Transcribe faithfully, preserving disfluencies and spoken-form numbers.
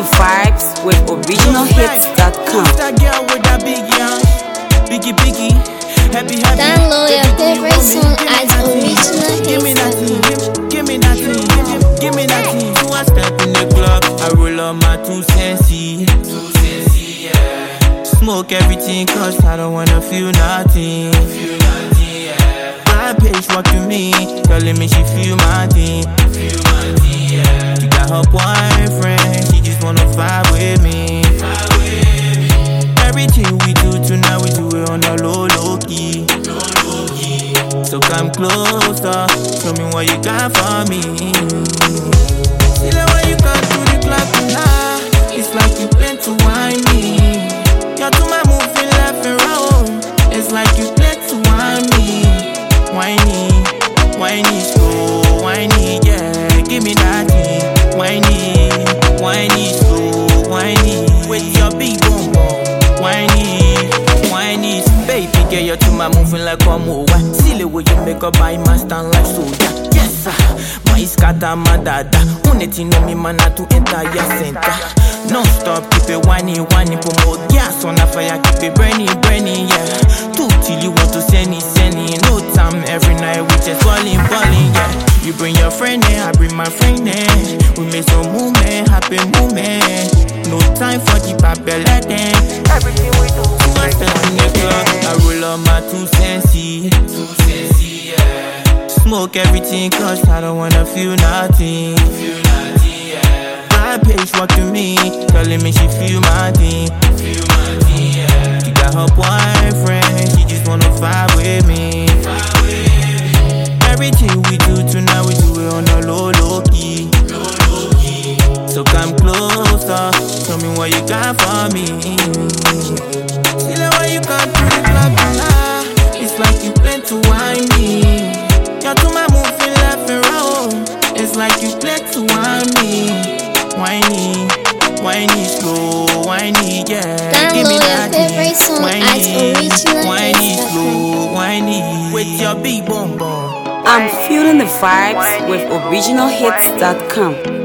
the vibes with original hits dot com. That girl with that big young, biggie biggie, happy happy. Download your favorite song at original Give me that hits dot com. thing, give me that thing, give me that thing. So I step in the club, I roll up my two sensi, two sensi, yeah. Smoke everything 'cause I don't wanna feel nothing, feel nothing, yeah. My bitch walk to me, telling me she feel my thing, feel my thing, yeah. She got her boyfriend, she just wanna vibe with me, vibe with me. Everything we do tonight, we do it on the low, low key, low, low key. So come closer, show me what you got for me. See the way you come to the club tonight, it's like you plan to wine me. You're to my moving left and right, it's like you plan to wine me. Whiny, whiny, slow, whiny, yeah. Give me that thing, whiny, whiny, slow, whiny. With your big boom boom, whiny, whiny. Baby girl, you're to my moving like a mowa. Silly way you make up by my stand like soda. Yes sir, my scatter my dada. Unity no me man to enter your center. Non stop, keep it whiny, whiny. Promote gas on the fire, keep it burning, burning, yeah. Two till you want to send it, send it. No time every night, we just balling, balling, yeah. You bring your friend in, I bring my friend in. We make some movement, happy movement. No time for the papelette. Everything we do, I step in the club, I roll up my two sensi, two sensi, yeah. Smoke everything 'cause I don't wanna feel nothing, feel nothing, yeah. My bitch walk to me, telling me she feel my thing, feel my thing, yeah. She got her boyfriend, she just wanna vibe with me, vibe with me. Everything we do tonight, we do it on the low, low key, low, low key. So come closer, show me what you got for me. See the way you come to the club tonight, it's like you plan to wine me. You're to my moving left and right, it's like you plan to wine me. Whiny, whiny, slow, whiny, yeah. Give me Download that your favorite thing. song at original whiny, hits dot com. slow, whiny. With your big boom boom. I'm feeling the vibes with original hits dot com.